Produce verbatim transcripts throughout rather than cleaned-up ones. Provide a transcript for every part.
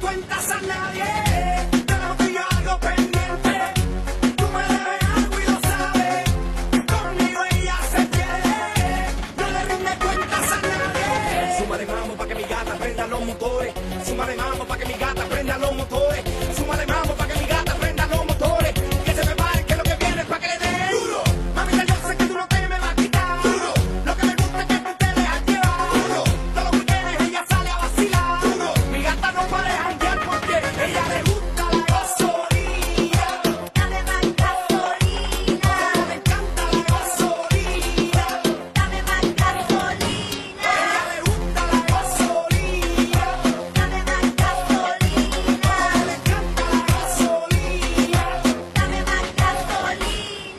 cuentas a nadie. Tenemos tú y yo algo pendiente. Tú me debes algo y lo sabes. Conmigo ella se pierde. No le rinde cuentas a nadie. Súmale mambo pa' que mi gata prenda los motores. Súmale mambo pa' que mi gata prenda los motores. Súmale mambo pa' que mi gata prenda los motores. Que se prepare que lo que viene es pa' que le dé duro. Mamita, yo sé que tú no te me vas a quitar duro. Lo que me gusta es que tú te dejas llevar duro. Todos los weekends ella sale a vacilar duro. Mi gata no para de janguear porque ella le gusta la gasolina. Dame más gasolina. Le encanta la gasolina. Dame más gasolina. Ella le gusta la gasolina. Dame más gasolina. Le encanta la gasolina. Dame más gasolina.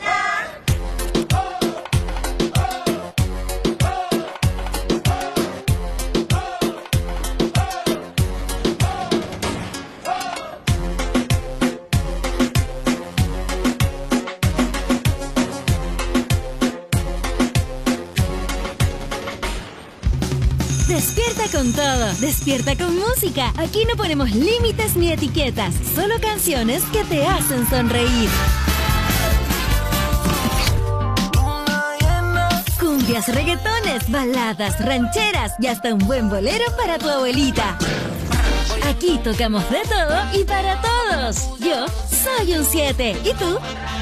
Despierta con todo, despierta con música. Aquí no ponemos límites ni etiquetas, solo canciones que te hacen sonreír. Cumbias, reggaetones, baladas, rancheras y hasta un buen bolero para tu abuelita. Aquí tocamos de todo y para todos. Yo soy un siete. ¿Y tú?